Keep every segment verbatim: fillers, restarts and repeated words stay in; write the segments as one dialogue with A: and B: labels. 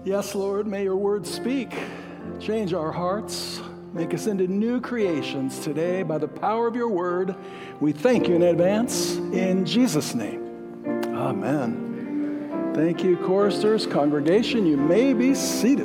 A: Yes, Lord, may your word speak, change our hearts, make us into new creations today by the power of your word. We thank you in advance in Jesus' name. Amen. Thank you, choristers, congregation. You may be seated.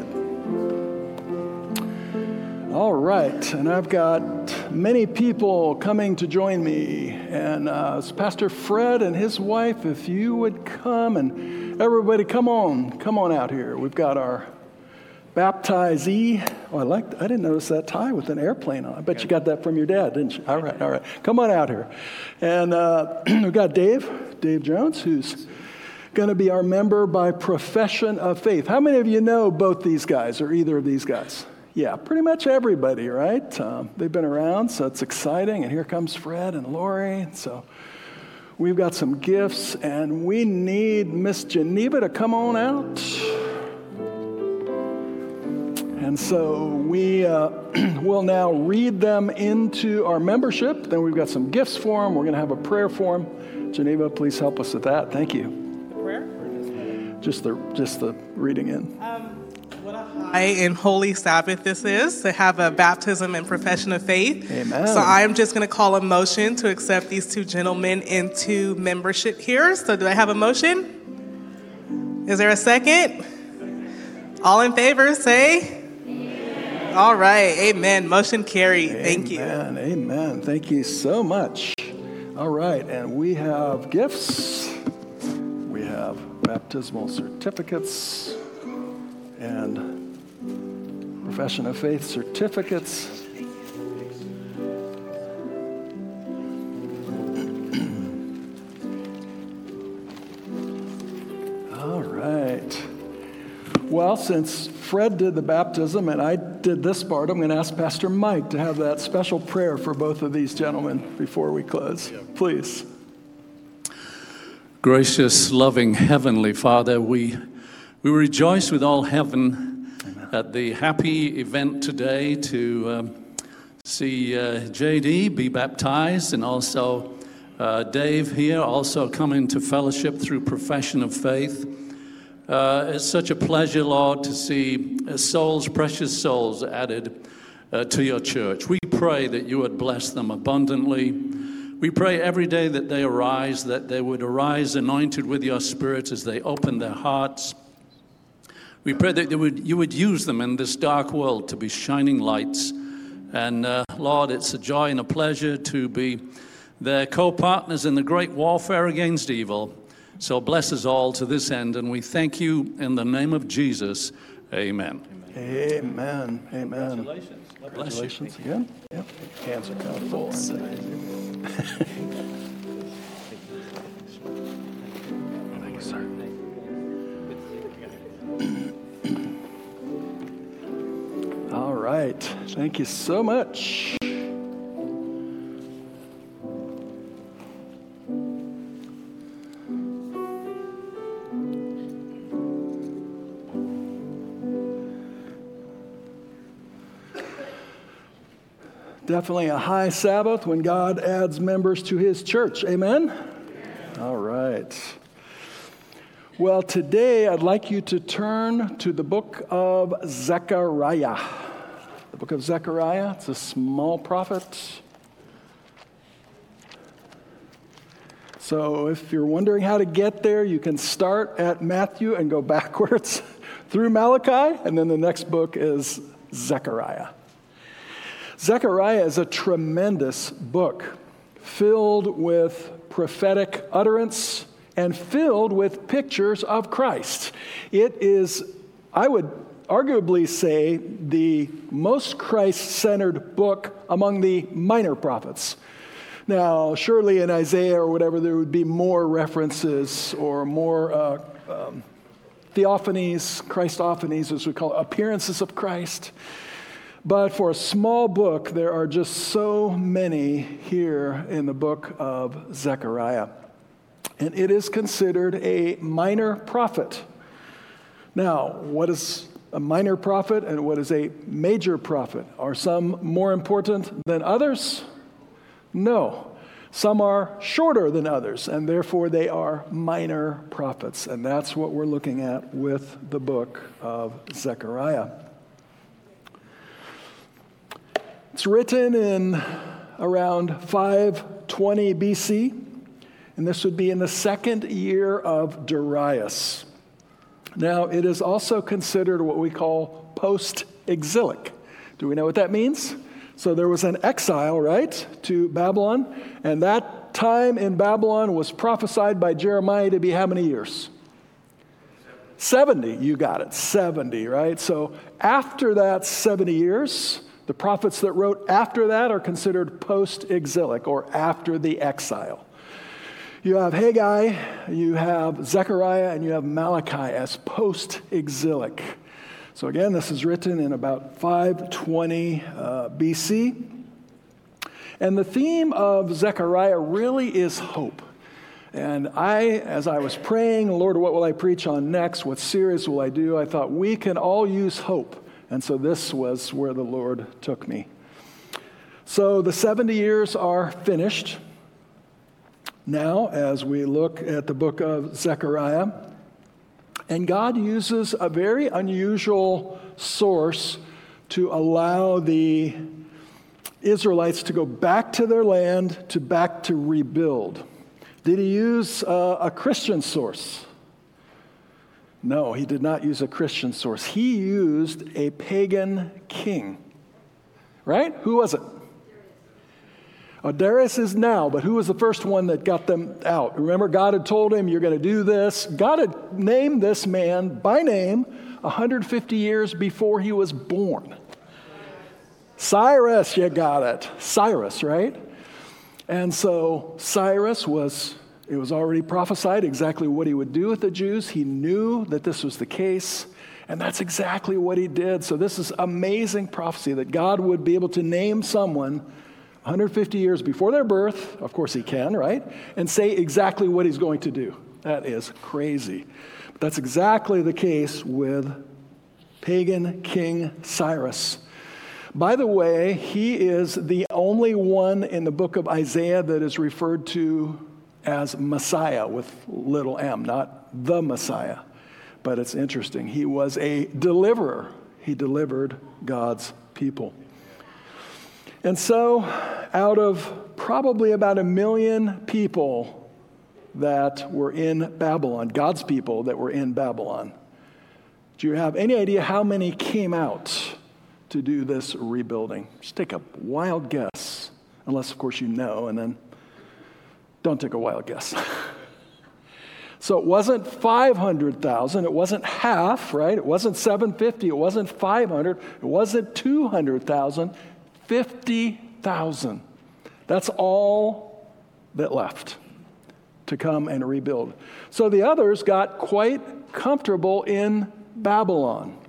A: All right, and I've got many people coming to join me, and uh, it's Pastor Fred and his wife. If you would come, and everybody, come on, come on out here. We've got our baptizee. Oh, I like. I didn't notice that tie with an airplane on. I bet you got that from your dad, didn't you? All right, all right. Come on out here, and uh, we've got Dave, Dave Jones, who's going to be our member by profession of faith. How many of you know both these guys or either of these guys? Yeah, pretty much everybody, right? Um, they've been around, so it's exciting. And here comes Fred and Lori. So we've got some gifts, and we need Miss Geneva to come on out. And so we uh, will now read them into our membership. Then we've got some gifts for them. We're going to have a prayer for them. Geneva, please help us with that. Thank you.
B: The prayer?
A: Just the just the reading in.
B: Um, what a high and holy Sabbath this is, to have a baptism and profession of faith.
A: Amen.
B: So I'm just going to call a motion to accept these two gentlemen into membership here. So do I have a motion? Is there a second? All in favor, say amen. All right, amen. Motion carried.
A: Amen.
B: Thank you.
A: Amen, amen. Thank you so much. All right, and we have gifts. We have baptismal certificates and profession of faith certificates. All right. Well, since Fred did the baptism and I did this part, I'm going to ask Pastor Mike to have that special prayer for both of these gentlemen before we close. Please.
C: Gracious, loving, heavenly Father, we we rejoice with all heaven Amen. At the happy event today to um, see uh, J D be baptized, and also uh, Dave here also coming to fellowship through profession of faith. Uh, it's such a pleasure, Lord, to see souls, precious souls added uh, to your church. We pray that you would bless them abundantly. We pray every day that they arise, that they would arise anointed with your Spirit as they open their hearts. We pray that they would, you would use them in this dark world to be shining lights. And uh, Lord, it's a joy and a pleasure to be their co-partners in the great warfare against evil. So bless us all to this end, and we thank you in the name of Jesus. Amen.
A: Amen. Amen.
C: Congratulations.
A: Congratulations again. Yep. Hands are kind of full. Thank you, sir. All right. Thank you so much. Definitely a high Sabbath when God adds members to his church. Amen? Amen? All right. Well, today I'd like you to turn to the book of Zechariah. The book of Zechariah, it's a small prophet. So if you're wondering how to get there, you can start at Matthew and go backwards through Malachi, and then the next book is Zechariah. Zechariah is a tremendous book filled with prophetic utterance and filled with pictures of Christ. It is, I would arguably say, the most Christ-centered book among the minor prophets. Now, surely in Isaiah or whatever, there would be more references or more uh, um, theophanies, Christophanies, as we call it, appearances of Christ. But for a small book, there are just so many here in the book of Zechariah. And it is considered a minor prophet. Now, what is a minor prophet and what is a major prophet? Are some more important than others? No. Some are shorter than others, and therefore they are minor prophets. And that's what we're looking at with the book of Zechariah. It's written in around five twenty B C, and this would be in the second year of Darius. Now, it is also considered what we call post-exilic. Do we know what that means? So there was an exile, right, to Babylon, and that time in Babylon was prophesied by Jeremiah to be how many years? seventy, you got it, seventy, right? So after that seventy years, the prophets that wrote after that are considered post-exilic, or after the exile. You have Haggai, you have Zechariah, and you have Malachi as post-exilic. So again, this is written in about five twenty uh, B C. And the theme of Zechariah really is hope. And I, as I was praying, Lord, what will I preach on next? What series will I do? I thought we can all use hope. And so this was where the Lord took me. So the seventy years are finished. Now, as we look at the book of Zechariah, and God uses a very unusual source to allow the Israelites to go back to their land, to back to rebuild. Did he use uh, a Christian source? No, he did not use a Christian source. He used a pagan king. Right? Who was it? Oh, Darius is now, but who was the first one that got them out? Remember, God had told him, you're going to do this. God had named this man by name one hundred fifty years before he was born. Cyrus, you got it. Cyrus, right? And so Cyrus was, it was already prophesied exactly what he would do with the Jews. He knew that this was the case, and that's exactly what he did. So this is amazing prophecy that God would be able to name someone one hundred fifty years before their birth, of course he can, right? And say exactly what he's going to do. That is crazy. But that's exactly the case with pagan King Cyrus. By the way, he is the only one in the book of Isaiah that is referred to as Messiah with little m, not the Messiah. But it's interesting. He was a deliverer. He delivered God's people. And so, out of probably about a million people that were in Babylon, God's people that were in Babylon, do you have any idea how many came out to do this rebuilding? Just take a wild guess, unless, of course, you know, and then don't take a wild guess. So it wasn't five hundred thousand, it wasn't half, right? It wasn't seven hundred fifty, it wasn't five hundred, it wasn't two hundred thousand. fifty thousand. That's all that left to come and rebuild. So the others got quite comfortable in Babylon.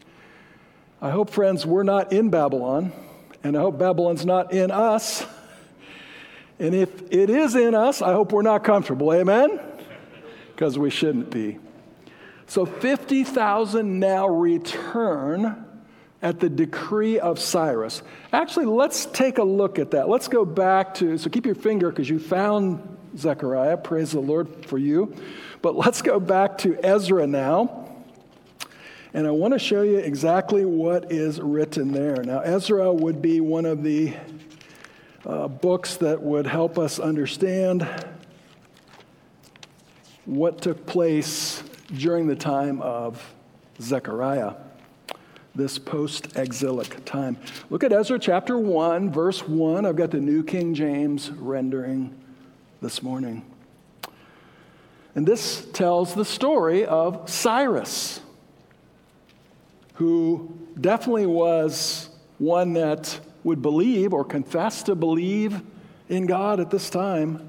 A: I hope, friends, we're not in Babylon, and I hope Babylon's not in us. And if it is in us, I hope we're not comfortable. Amen? Because we shouldn't be. So fifty thousand now return at the decree of Cyrus. Actually, let's take a look at that. Let's go back to, so keep your finger because you found Zechariah. Praise the Lord for you. But let's go back to Ezra now. And I want to show you exactly what is written there. Now, Ezra would be one of the uh, books that would help us understand what took place during the time of Zechariah, this post-exilic time. Look at Ezra chapter one, verse one. I've got the New King James rendering this morning. And this tells the story of Cyrus, who definitely was one that would believe or confess to believe in God at this time.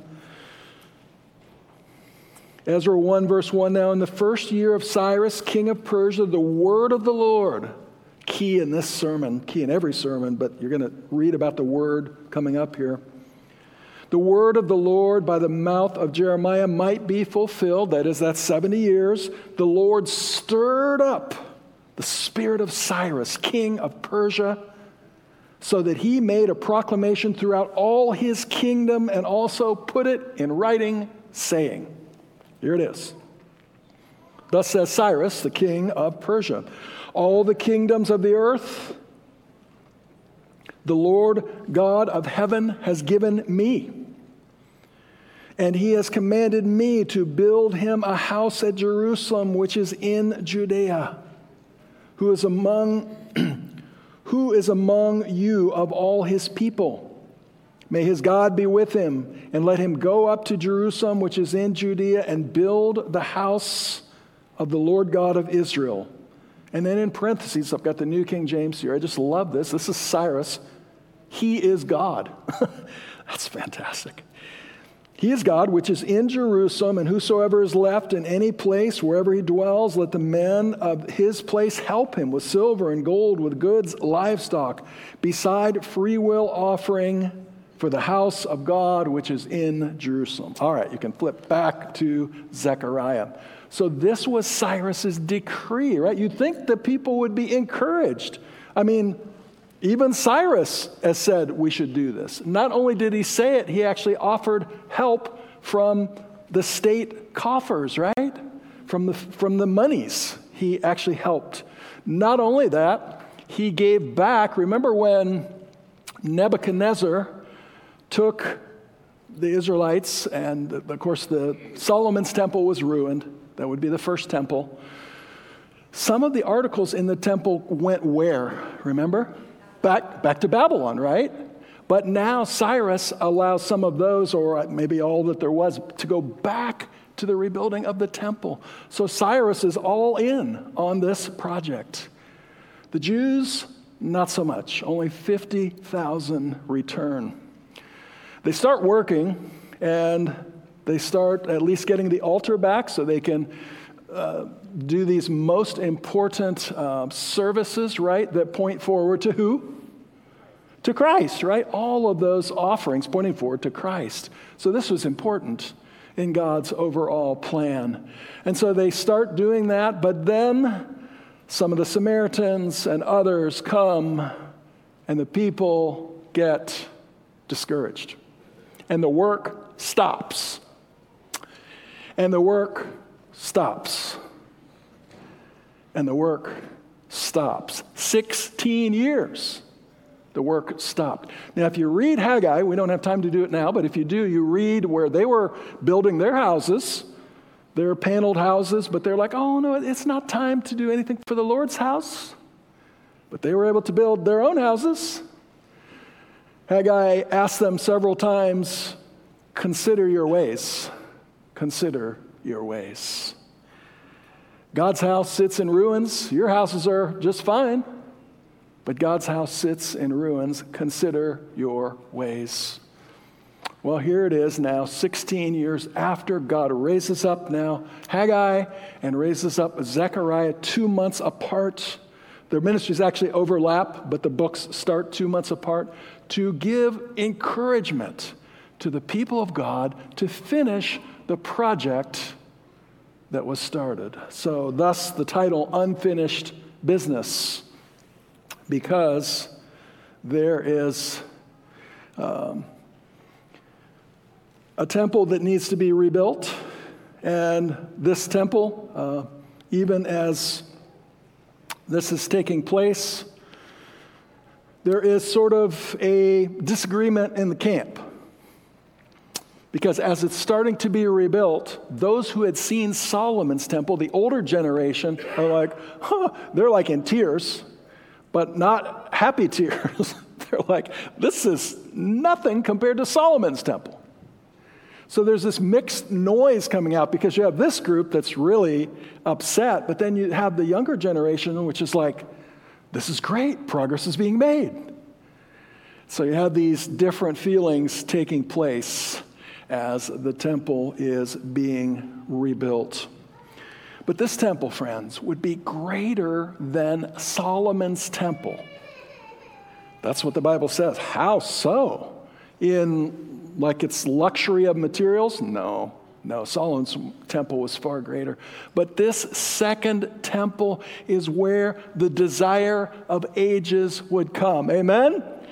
A: Ezra one, verse one, now in the first year of Cyrus, king of Persia, the word of the Lord, key in this sermon, key in every sermon, but you're going to read about the word coming up here. The word of the Lord by the mouth of Jeremiah might be fulfilled. That is, that's seventy years. The Lord stirred up the spirit of Cyrus, king of Persia, so that he made a proclamation throughout all his kingdom and also put it in writing, saying, here it is. Thus says Cyrus, the king of Persia, all the kingdoms of the earth the Lord God of heaven has given me. And he has commanded me to build him a house at Jerusalem, which is in Judea, who is among who is among you of all his people. May his God be with him, and let him go up to Jerusalem, which is in Judea, and build the house of the Lord God of Israel. And then in parentheses, I've got the New King James here. I just love this. This is Cyrus. He is God. That's fantastic. He is God, which is in Jerusalem, and whosoever is left in any place, wherever he dwells, let the men of his place help him with silver and gold, with goods, livestock, beside free will offering for the house of God, which is in Jerusalem. All right, you can flip back to Zechariah. So this was Cyrus's decree, right? You'd think the people would be encouraged. I mean, even Cyrus has said we should do this. Not only did he say it, he actually offered help from the state coffers, right? From the, from the monies. He actually helped. Not only that, he gave back. Remember when Nebuchadnezzar took the Israelites, and of course the Solomon's temple was ruined. That would be the first temple. Some of the articles in the temple went where? Remember? Back, back to Babylon, right? But now Cyrus allows some of those, or maybe all that there was, to go back to the rebuilding of the temple. So Cyrus is all in on this project. The Jews, not so much. Only fifty thousand return. They start working, and they start at least getting the altar back so they can uh, do these most important uh, services, right, that point forward to who? To Christ, right? All of those offerings pointing forward to Christ. So this was important in God's overall plan. And so they start doing that, but then some of the Samaritans and others come, and the people get discouraged. And the work stops. And the work stops. And the work stops. Sixteen years, the work stopped. Now, if you read Haggai, we don't have time to do it now, but if you do, you read where they were building their houses, their paneled houses, but they're like, oh, no, it's not time to do anything for the Lord's house. But they were able to build their own houses. Haggai asked them several times, consider your ways. Consider your ways. God's house sits in ruins. Your houses are just fine. But God's house sits in ruins. Consider your ways. Well, here it is now, sixteen years after God raises up now Haggai and raises up Zechariah two months apart. Their ministries actually overlap, but the books start two months apart to give encouragement to the people of God to finish the project that was started. So thus the title, Unfinished Business, because there is um, a temple that needs to be rebuilt, and this temple, uh, even as this is taking place, there is sort of a disagreement in the camp. Because as it's starting to be rebuilt, those who had seen Solomon's temple, the older generation, are like, huh, they're like in tears, but not happy tears. They're like, this is nothing compared to Solomon's temple. So there's this mixed noise coming out because you have this group that's really upset, but then you have the younger generation, which is like, this is great, progress is being made. So you have these different feelings taking place as the temple is being rebuilt. But this temple, friends, would be greater than Solomon's temple. That's what the Bible says. How so? In like its luxury of materials? No, no, Solomon's temple was far greater. But this second temple is where the desire of ages would come. Amen?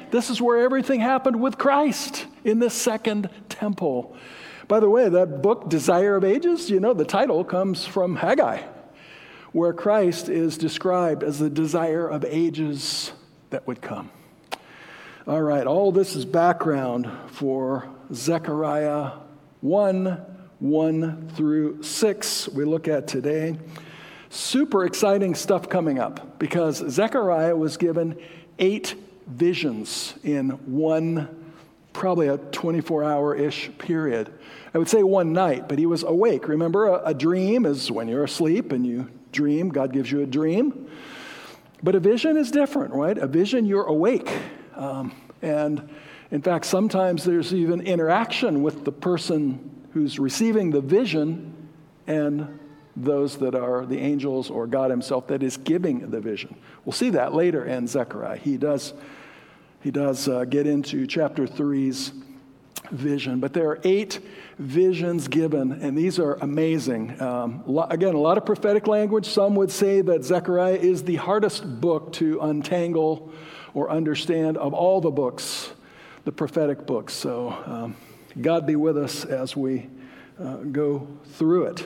A: This is where everything happened with Christ, in the second temple. By the way, that book, Desire of Ages, you know, the title comes from Haggai, where Christ is described as the desire of ages that would come. All right, all this is background for Zechariah one, one through six we look at today. Super exciting stuff coming up because Zechariah was given eight visions in one, probably a twenty-four hour-ish period. I would say one night, but he was awake. Remember, a, a dream is when you're asleep and you dream. God gives you a dream. But a vision is different, right? A vision, you're awake. Um, and in fact, sometimes there's even interaction with the person who's receiving the vision and those that are the angels or God himself that is giving the vision. We'll see that later in Zechariah. He does, he does uh, get into chapter three's vision. But there are eight visions given, and these are amazing. Um, lo- again, a lot of prophetic language. Some would say that Zechariah is the hardest book to untangle or understand of all the books, the prophetic books. So um, God be with us as we uh, go through it.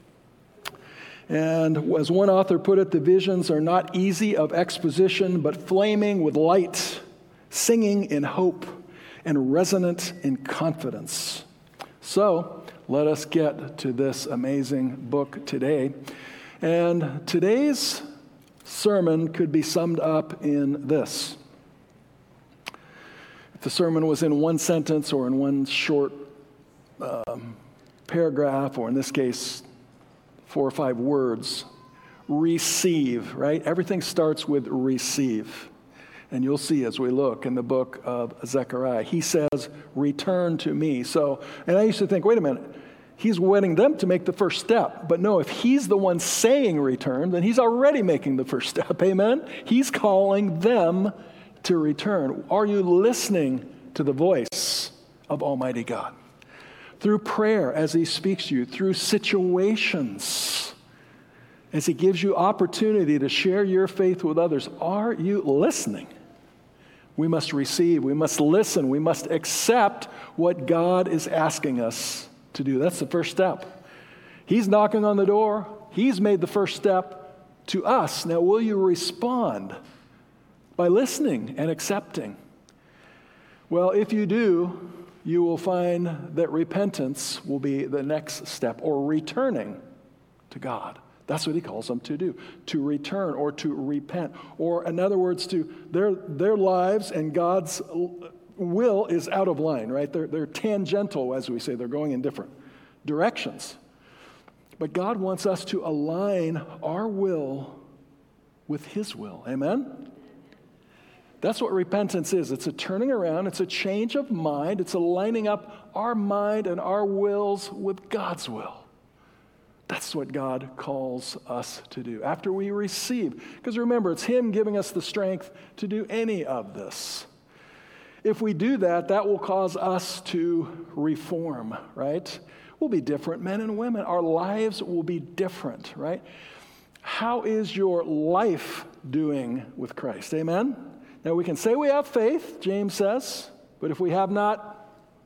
A: And as one author put it, the visions are not easy of exposition, but flaming with light, singing in hope, and resonant in confidence. So let us get to this amazing book today. And today's sermon could be summed up in this. If the sermon was in one sentence or in one short um, paragraph, or in this case, four or five words, receive, right? Everything starts with receive. And you'll see as we look in the book of Zechariah, he says, return to me. So, and I used to think, wait a minute, he's wanting them to make the first step. But no, if he's the one saying return, then he's already making the first step, amen? He's calling them to return. Are you listening to the voice of Almighty God? Through prayer as he speaks to you, through situations, as he gives you opportunity to share your faith with others, are you listening? We must receive, we must listen, we must accept what God is asking us to do. That's the first step. He's knocking on the door. He's made the first step to us. Now, will you respond by listening and accepting? Well, if you do, you will find that repentance will be the next step, or returning to God. That's what he calls them to do, to return or to repent. Or in other words, to their their lives and God's will is out of line, right? They're, they're tangential, as we say. They're going in different directions. But God wants us to align our will with his will. Amen? That's what repentance is. It's a turning around. It's a change of mind. It's aligning up our mind and our wills with God's will. That's what God calls us to do after we receive. Because remember, it's him giving us the strength to do any of this. If we do that, that will cause us to reform, right? We'll be different men and women. Our lives will be different, right? How is your life doing with Christ? Amen? Now, we can say we have faith, James says, but if we have not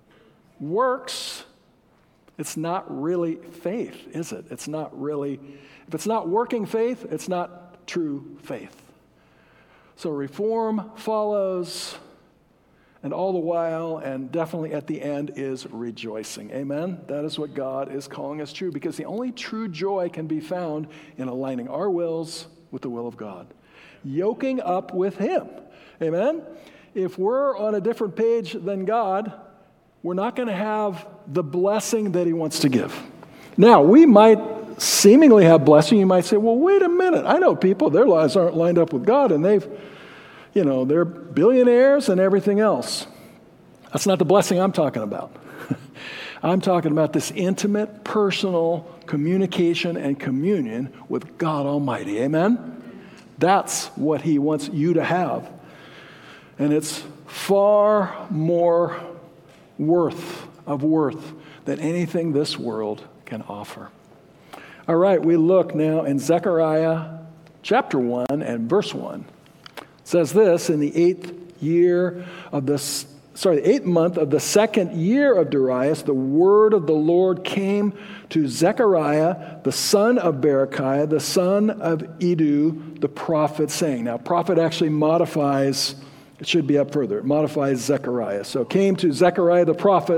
A: works, it's not really faith, is it? It's not really, if it's not working faith, it's not true faith. So reform follows, and all the while, and definitely at the end, is rejoicing. Amen? That is what God is calling us to, because the only true joy can be found in aligning our wills with the will of God. Yoking up with him. Amen? If we're on a different page than God, we're not going to have the blessing that he wants to give. Now, we might seemingly have blessing. You might say, well, wait a minute. I know people, their lives aren't lined up with God, and they've, you know, they're billionaires and everything else. That's not the blessing I'm talking about. I'm talking about this intimate, personal communication and communion with God Almighty. Amen? That's what he wants you to have. And it's far more worth of worth than anything this world can offer. All right, we look now in Zechariah chapter one and verse one. It says this, in the eighth year of the, sorry, the eighth month of the second year of Darius, the word of the Lord came to Zechariah, the son of Berechiah, the son of Iddo, the prophet, saying. Now, prophet actually modifies, it should be up further, it modifies Zechariah. So it came to Zechariah the prophet,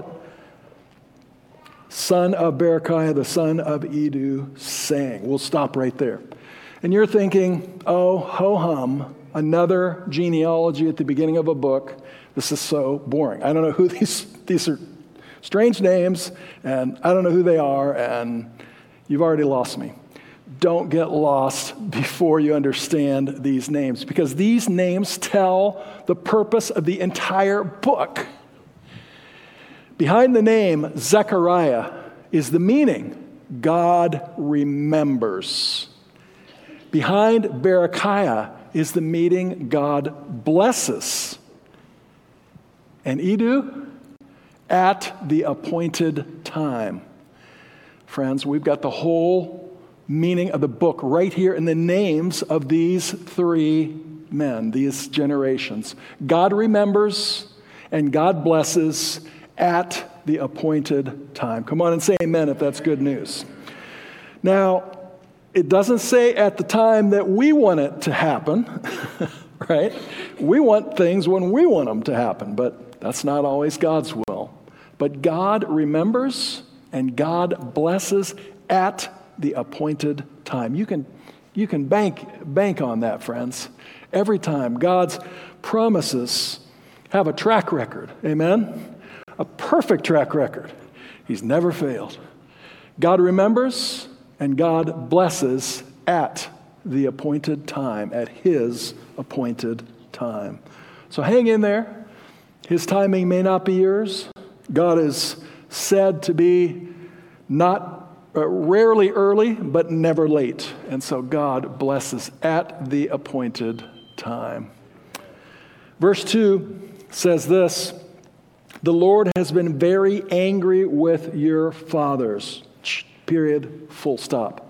A: son of Berechiah, the son of Iddo, saying. We'll stop right there. And you're thinking, oh, ho-hum, another genealogy at the beginning of a book. This is so boring. I don't know who these, these are strange names, and I don't know who they are, and you've already lost me. Don't get lost before you understand these names, because these names tell the purpose of the entire book. Behind the name Zechariah is the meaning, God remembers. Behind Berechiah is the meaning, God blesses. And Iddo, at the appointed time. Friends, we've got the whole meaning of the book right here in the names of these three men, these generations. God remembers and God blesses at the appointed time. Come on and say amen if that's good news. Now, it doesn't say at the time that we want it to happen, right? We want things when we want them to happen, but that's not always God's will. But God remembers and God blesses at the appointed time. You can, you can bank, bank on that, friends. Every time God's promises have a track record, amen? A perfect track record. He's never failed. God remembers and God blesses at the appointed time, at His appointed time. So hang in there. His timing may not be yours. God is said to be not uh, rarely early, but never late. And so God blesses at the appointed time. Verse two says this, the Lord has been very angry with your fathers. Period, full stop.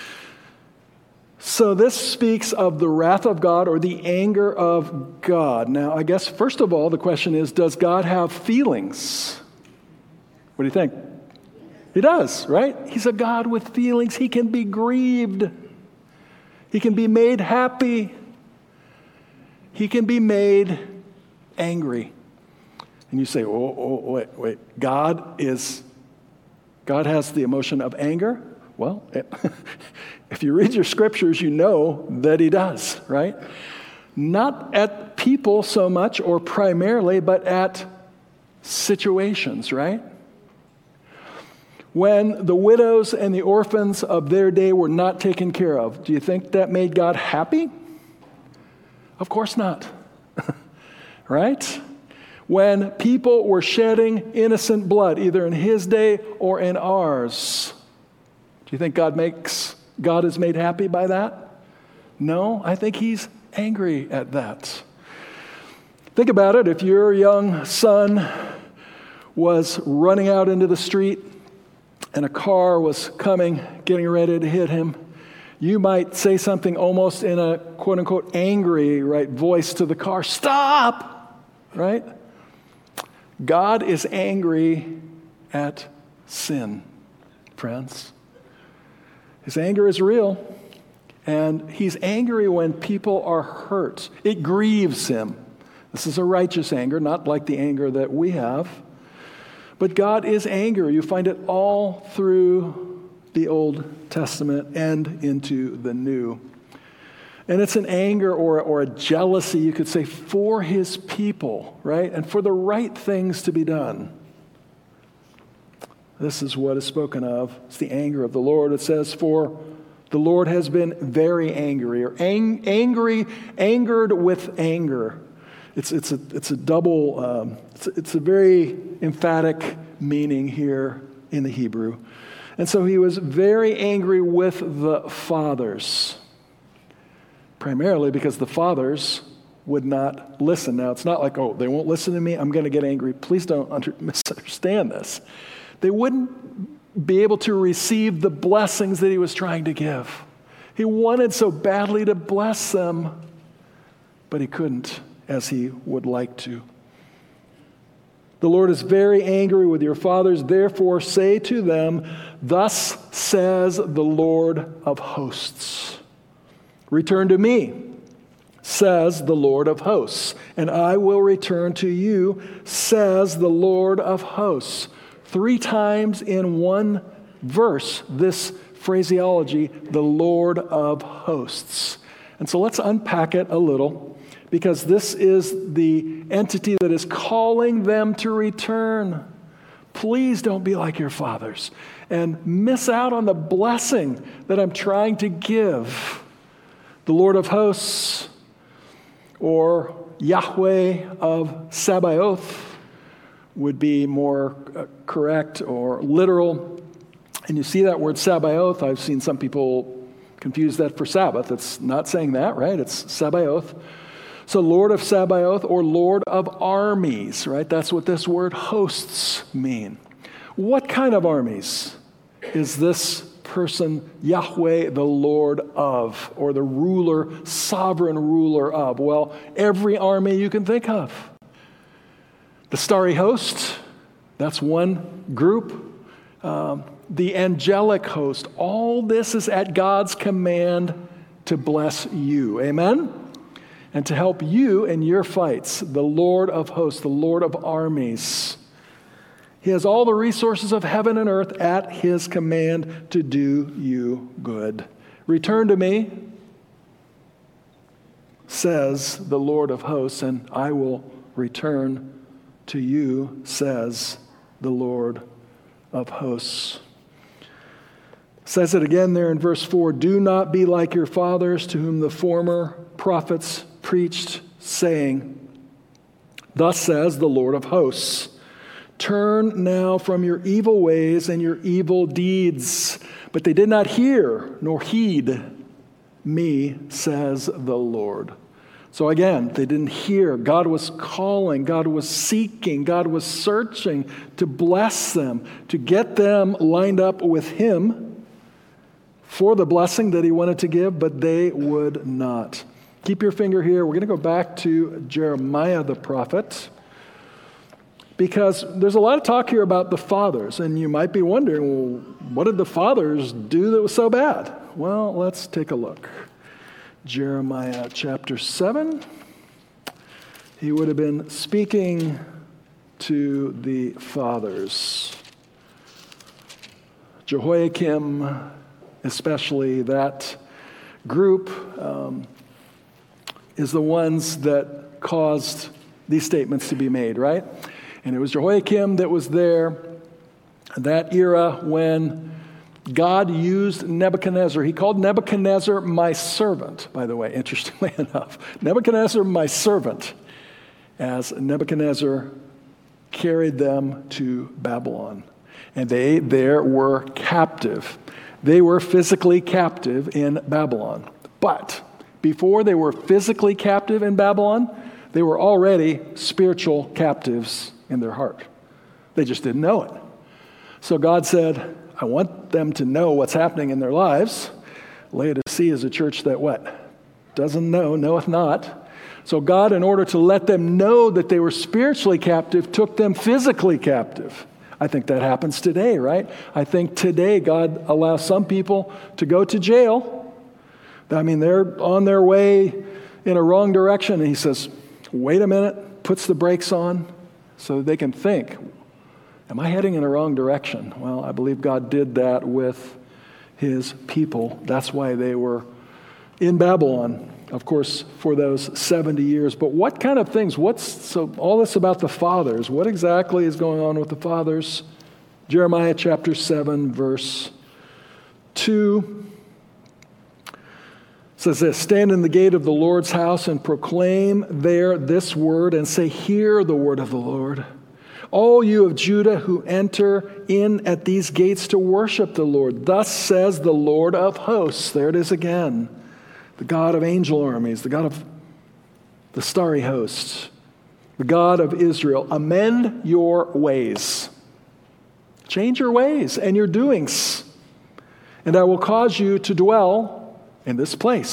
A: So this speaks of the wrath of God or the anger of God. Now, I guess, first of all, the question is, does God have feelings? What do you think? He does, right? He's a God with feelings. He can be grieved. He can be made happy. He can be made angry. And you say, oh, oh, wait, wait. God is... God has the emotion of anger? Well, if you read your scriptures, you know that He does, right? Not at people so much or primarily, but at situations, right? When the widows and the orphans of their day were not taken care of, do you think that made God happy? Of course not, right? When people were shedding innocent blood, either in His day or in ours, do you think God makes God is made happy by that? No, I think He's angry at that. Think about it. If your young son was running out into the street and a car was coming, getting ready to hit him, you might say something almost in a quote-unquote angry, right, voice to the car, stop, right? God is angry at sin, friends. His anger is real, and He's angry when people are hurt. It grieves Him. This is a righteous anger, not like the anger that we have. But God is angry. You find it all through the Old Testament and into the New. And it's an anger or, or a jealousy, you could say, for His people, right? And for the right things to be done. This is what is spoken of. It's the anger of the Lord. It says, for the Lord has been very angry, or ang- angry, angered with anger. It's, it's, a, it's a double, um, it's, it's a very emphatic meaning here in the Hebrew. And so He was very angry with the fathers. Primarily because the fathers would not listen. Now, it's not like, oh, they won't listen to me, I'm going to get angry. Please don't under- misunderstand this. They wouldn't be able to receive the blessings that He was trying to give. He wanted so badly to bless them, but he couldn't as he would like to. The Lord is very angry with your fathers. Therefore say to them, thus says the Lord of hosts. Return to me, says the Lord of hosts, and I will return to you, says the Lord of hosts. Three times in one verse, this phraseology, the Lord of hosts. And so let's unpack it a little, because this is the entity that is calling them to return. Please don't be like your fathers and miss out on the blessing that I'm trying to give. The Lord of hosts, or Yahweh of Sabaoth, would be more uh, correct or literal. And you see that word Sabaoth. I've seen some people confuse that for Sabbath. It's not saying that, right? It's Sabaoth. So Lord of Sabaoth, or Lord of armies, right? That's what this word hosts mean. What kind of armies is this person Yahweh the Lord of, or the ruler, sovereign ruler of? Well, every army you can think of. The starry host, that's one group. Um, the angelic host, all this is at God's command to bless you. Amen? And to help you in your fights, the Lord of hosts, the Lord of armies. He has all the resources of heaven and earth at his command to do you good. Return to me, says the Lord of hosts, and I will return to you, says the Lord of hosts. Says it again there in verse four, do not be like your fathers, to whom the former prophets preached, saying, thus says the Lord of hosts, turn now from your evil ways and your evil deeds. But they did not hear nor heed me, says the Lord. So again, they didn't hear. God was calling, God was seeking, God was searching to bless them, to get them lined up with him for the blessing that he wanted to give, but they would not. Keep your finger here. We're going to go back to Jeremiah the prophet, because there's a lot of talk here about the fathers, and you might be wondering, well, what did the fathers do that was so bad? Well, let's take a look. Jeremiah chapter seven. He would have been speaking to the fathers. Jehoiakim, especially, that group um, is the ones that caused these statements to be made, right? And it was Jehoiakim that was there, that era when God used Nebuchadnezzar. He called Nebuchadnezzar my servant, by the way, interestingly enough. Nebuchadnezzar, my servant, as Nebuchadnezzar carried them to Babylon. And they there were captive. They were physically captive in Babylon. But before they were physically captive in Babylon, they were already spiritual captives in their heart. They just didn't know it. So God said, I want them to know what's happening in their lives. Laodicea is a church that what? Doesn't know, knoweth not. So God, in order to let them know that they were spiritually captive, took them physically captive. I think that happens today, right? I think today God allows some people to go to jail. I mean, they're on their way in a wrong direction, and he says, wait a minute, puts the brakes on so they can think, am I heading in a wrong direction? Well, I believe God did that with his people. That's why they were in Babylon, of course, for those seventy years. But what kind of things? What's so all this about the fathers? What exactly is going on with the fathers? Jeremiah chapter seven, verse two says this, stand in the gate of the Lord's house and proclaim there this word and say, hear the word of the Lord. All you of Judah who enter in at these gates to worship the Lord. Thus says the Lord of hosts. There it is again. The God of angel armies, the God of the starry hosts, the God of Israel. Amend your ways. Change your ways and your doings. And I will cause you to dwell in this place.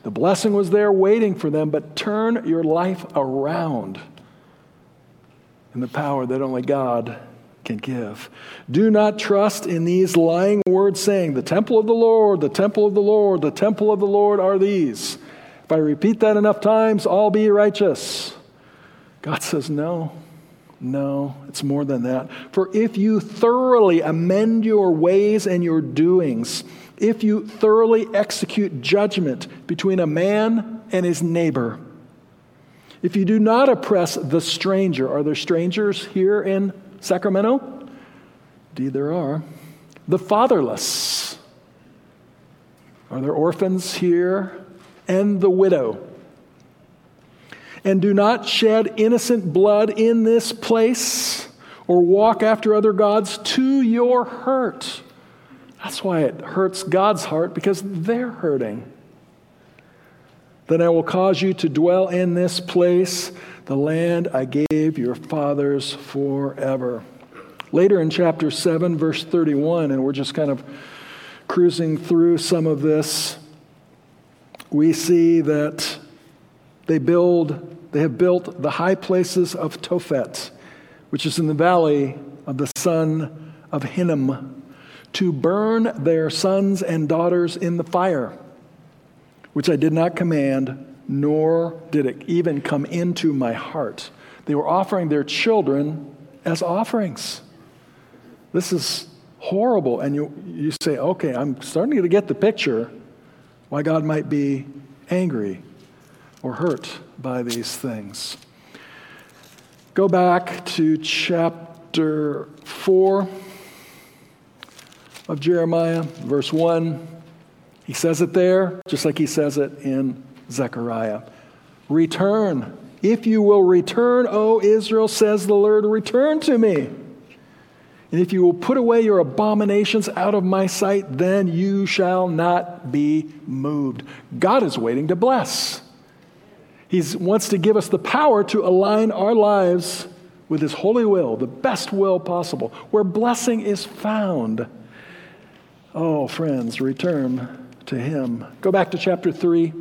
A: The blessing was there waiting for them, but turn your life around in the power that only God can give. Do not trust in these lying words saying, the temple of the Lord, the temple of the Lord, the temple of the Lord are these. If I repeat that enough times, I'll be righteous. God says, no, no, it's more than that. For if you thoroughly amend your ways and your doings, if you thoroughly execute judgment between a man and his neighbor, if you do not oppress the stranger, are there strangers here in Sacramento? Indeed there are. The fatherless. Are there orphans here? And the widow. And do not shed innocent blood in this place or walk after other gods to your hurt. That's why it hurts God's heart, because they're hurting. Then I will cause you to dwell in this place, the land I gave your fathers forever. Later in chapter seven, verse thirty-one, and we're just kind of cruising through some of this, we see that they build, they have built the high places of Tophet, which is in the valley of the son of Hinnom, to burn their sons and daughters in the fire, which I did not command, nor did it even come into my heart. They were offering their children as offerings. This is horrible. And you, you say, okay, I'm starting to get the picture why God might be angry or hurt by these things. Go back to chapter four of Jeremiah, verse one. He says it there, just like he says it in Zechariah. Return. If you will return, O Israel, says the Lord, return to me. And if you will put away your abominations out of my sight, then you shall not be moved. God is waiting to bless. He wants to give us the power to align our lives with his holy will, the best will possible, where blessing is found. Oh, friends, return to him. Go back to chapter three.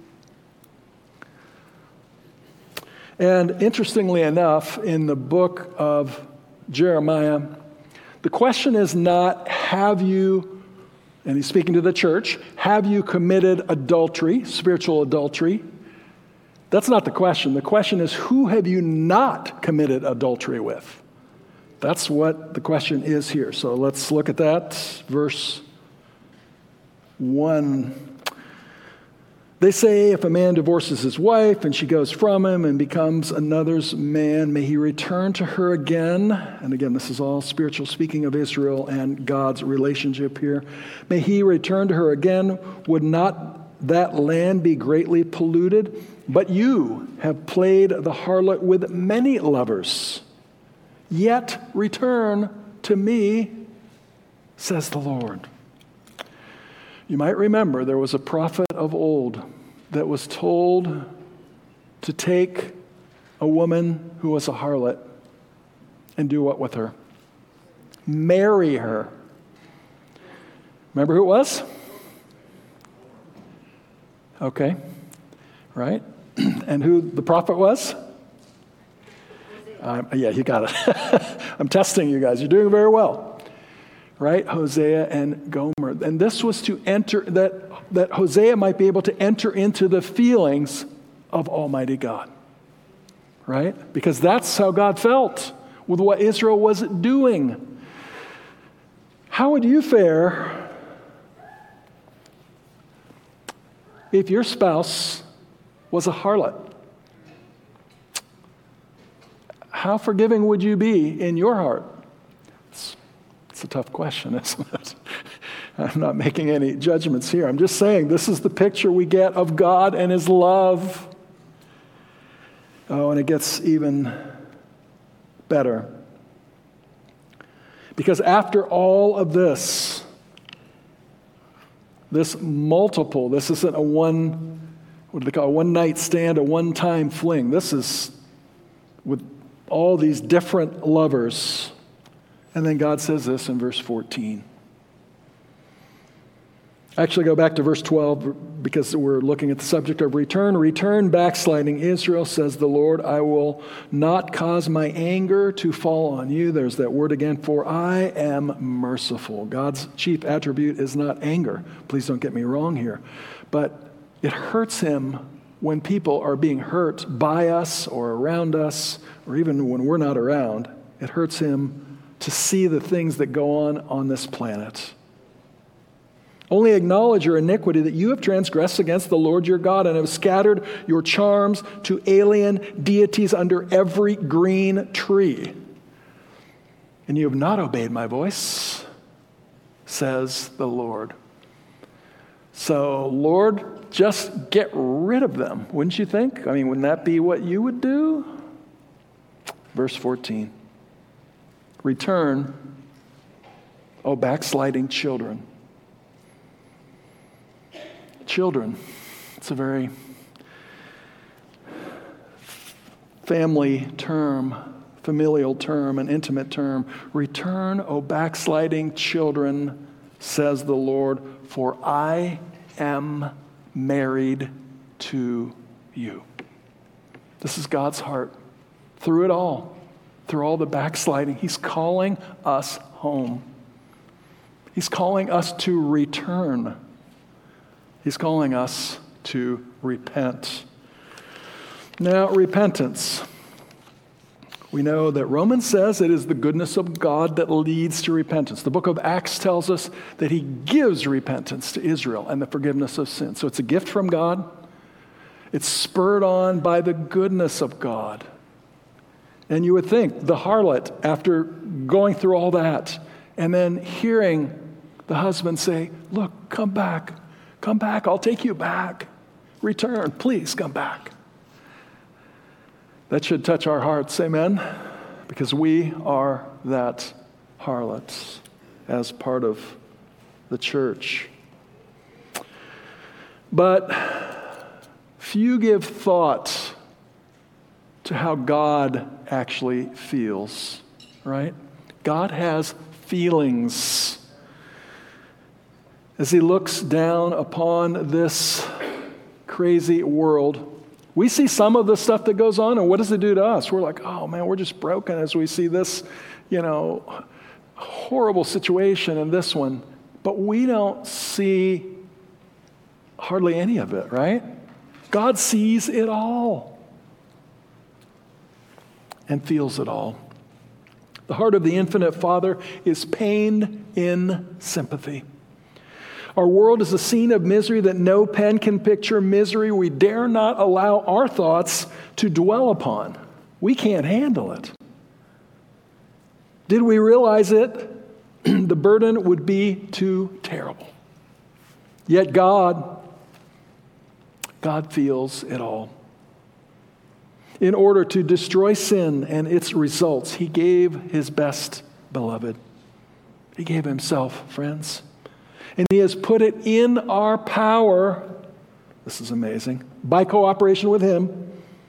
A: And interestingly enough, in the book of Jeremiah, the question is not, have you, and he's speaking to the church, have you committed adultery, spiritual adultery? That's not the question. The question is, who have you not committed adultery with? That's what the question is here. So let's look at that. Verse one. They say, if a man divorces his wife and she goes from him and becomes another's man, may he return to her again. And again, this is all spiritual, speaking of Israel and God's relationship here. May he return to her again. Would not that land be greatly polluted? But you have played the harlot with many lovers. Yet return to me, says the Lord. You might remember there was a prophet of old that was told to take a woman who was a harlot and do what with her? Marry her. Remember who it was? Okay, right? And who the prophet was? Uh, yeah, you got it. I'm testing you guys. You're doing very well. Right? Hosea and Gomer. And this was to enter, that, that Hosea might be able to enter into the feelings of Almighty God. Right? Because that's how God felt with what Israel was doing. How would you fare if your spouse was a harlot? How forgiving would you be in your heart? It's, it's a tough question, isn't it? I'm not making any judgments here. I'm just saying this is the picture we get of God and his love. Oh, and it gets even better. Because after all of this, this multiple, this isn't a one, what do they call it, a one-night stand, a one-time fling. This is with all these different lovers. And then God says this in verse fourteen. Actually, go back to verse twelve because we're looking at the subject of return. Return, backsliding Israel, says the Lord. I will not cause my anger to fall on you. There's that word again, for I am merciful. God's chief attribute is not anger. Please don't get me wrong here. But it hurts him when people are being hurt by us or around us, or even when we're not around. It hurts him to see the things that go on on this planet. Only acknowledge your iniquity, that you have transgressed against the Lord your God and have scattered your charms to alien deities under every green tree. And you have not obeyed my voice, says the Lord. So, Lord, just get rid of them, wouldn't you think? I mean, wouldn't that be what you would do? Verse fourteen. Return, O backsliding children. Children, it's a very family term, familial term, an intimate term. Return, O backsliding children, says the Lord, for I am married to you. This is God's heart. Through it all, through all the backsliding, He's calling us home. He's calling us to return. He's calling us to repent. Now, repentance. We know that Romans says it is the goodness of God that leads to repentance. The book of Acts tells us that He gives repentance to Israel and the forgiveness of sin. So it's a gift from God. It's spurred on by the goodness of God. And you would think the harlot, after going through all that, and then hearing the husband say, look, come back. Come back, I'll take you back. Return, please come back. That should touch our hearts, amen? Because we are that harlot as part of the church. But few give thought to how God actually feels, right? God has feelings. As He looks down upon this crazy world, we see some of the stuff that goes on, and what does it do to us? We're like, oh man, we're just broken as we see this, you know, horrible situation in this one. But we don't see hardly any of it, right? God sees it all and feels it all. The heart of the infinite Father is pained in sympathy. Our world is a scene of misery that no pen can picture, misery we dare not allow our thoughts to dwell upon. We can't handle it. Did we realize it? The burden would be too terrible. Yet God, God feels it all. In order to destroy sin and its results, He gave His best beloved. He gave Himself, friends. And He has put it in our power, this is amazing, by cooperation with Him,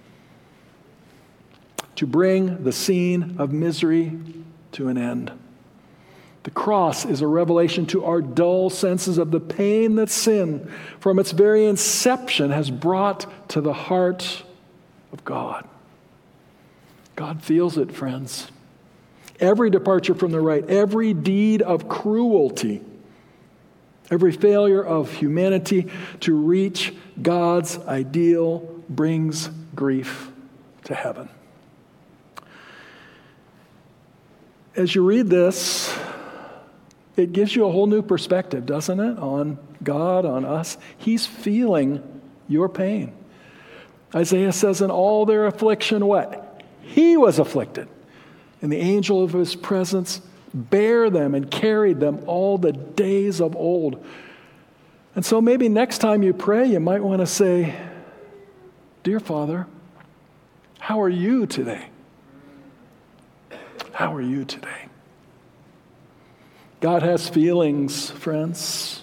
A: to bring the scene of misery to an end. The cross is a revelation to our dull senses of the pain that sin, from its very inception, has brought to the heart of God. God feels it, friends. Every departure from the right, every deed of cruelty, every failure of humanity to reach God's ideal brings grief to heaven. As you read this, it gives you a whole new perspective, doesn't it, on God, on us. He's feeling your pain. Isaiah says, in all their affliction, what? He was afflicted. And the angel of His presence bare them and carried them all the days of old. And so maybe next time you pray, you might want to say, Dear Father, how are you today? How are you today? God has feelings, friends.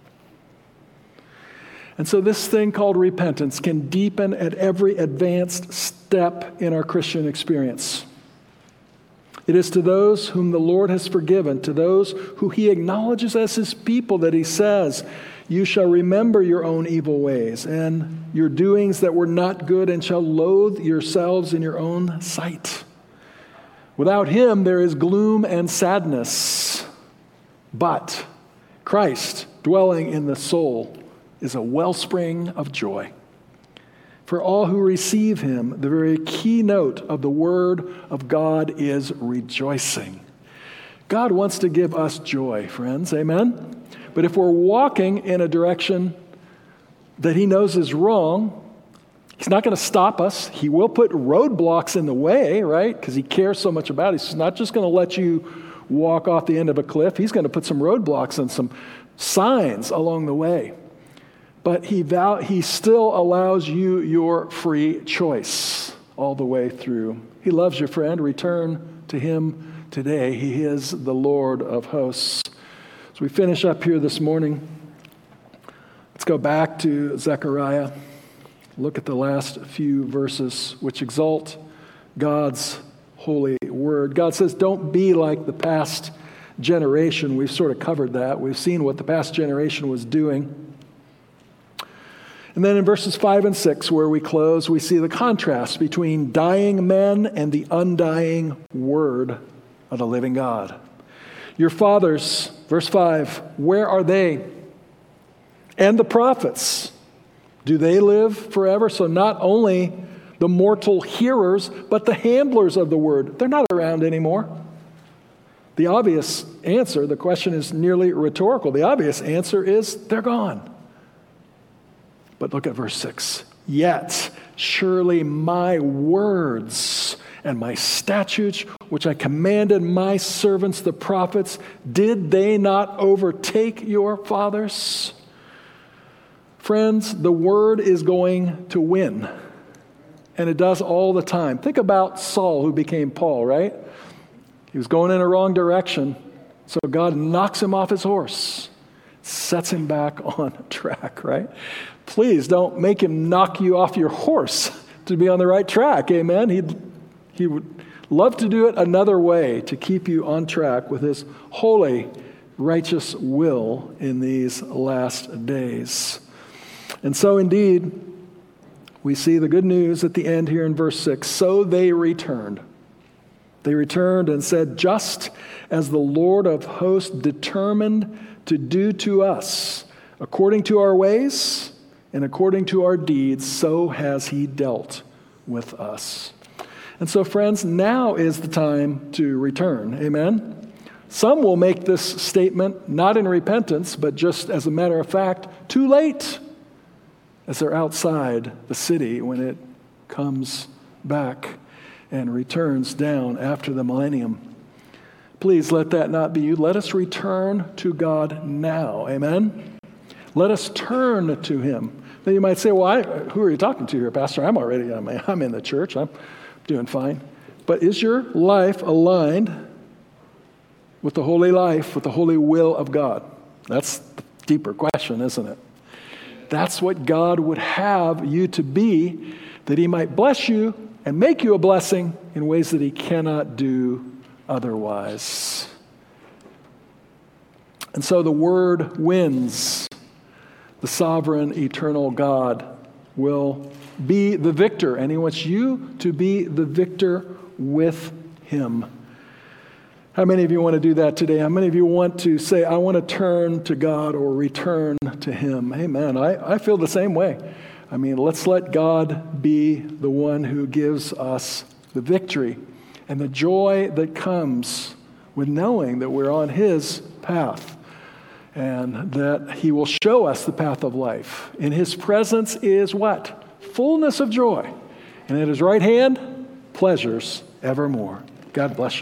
A: And so this thing called repentance can deepen at every advanced step in our Christian experience. It is to those whom the Lord has forgiven, to those who He acknowledges as His people, that He says, You shall remember your own evil ways and your doings that were not good, and shall loathe yourselves in your own sight. Without him there is gloom and sadness, but Christ dwelling in the soul is a wellspring of joy. For all who receive him, the very keynote of the word of God is rejoicing. God wants to give us joy, friends, amen? But if we're walking in a direction that he knows is wrong, he's not going to stop us. He will put roadblocks in the way, right? Because he cares so much about it. He's not just going to let you walk off the end of a cliff. He's going to put some roadblocks and some signs along the way. But he, vow, he still allows you your free choice all the way through. He loves you, friend. Return to him today. He is the Lord of hosts. As we finish up here this morning, let's go back to Zechariah. Look at the last few verses which exalt God's holy word. God says, don't be like the past generation. We've sort of covered that. We've seen what the past generation was doing. And then in verses five and six, where we close, we see the contrast between dying men and the undying word of the living God. Your fathers, verse five, where are they? And the prophets, do they live forever? So not only the mortal hearers, but the handlers of the word, they're not around anymore. The obvious answer, the question is nearly rhetorical. The obvious answer is they're gone. But look at verse six. Yet surely my words and my statutes, which I commanded my servants, the prophets, did they not overtake your fathers? Friends, the word is going to win. And it does all the time. Think about Saul, who became Paul, right? He was going in a wrong direction. So God knocks him off his horse, sets him back on track, right? Please don't make him knock you off your horse to be on the right track, amen? He'd, he would love to do it another way to keep you on track with his holy, righteous will in these last days. And so indeed, we see the good news at the end here in verse six. So they returned. They returned and said, just as the Lord of hosts determined to do to us, according to our ways and according to our deeds, so has he dealt with us. And so, friends, now is the time to return. Amen? Some will make this statement not in repentance, but just as a matter of fact, too late, as they're outside the city when it comes back and returns down after the millennium. Please let that not be you. Let us return to God now. Amen? Let us turn to him. Then you might say, well, I, who are you talking to here, Pastor? I'm already, I'm, I'm in the church. I'm doing fine. But is your life aligned with the holy life, with the holy will of God? That's the deeper question, isn't it? That's what God would have you to be, that he might bless you and make you a blessing in ways that he cannot do otherwise. And so the word wins. The sovereign, eternal God will be the victor, and he wants you to be the victor with him. How many of you want to do that today? How many of you want to say, I want to turn to God or return to him? Amen. I, I feel the same way. I mean, let's let God be the one who gives us the victory and the joy that comes with knowing that we're on his path and that he will show us the path of life. In his presence is what? Fullness of joy. And at his right hand, pleasures evermore. God bless you.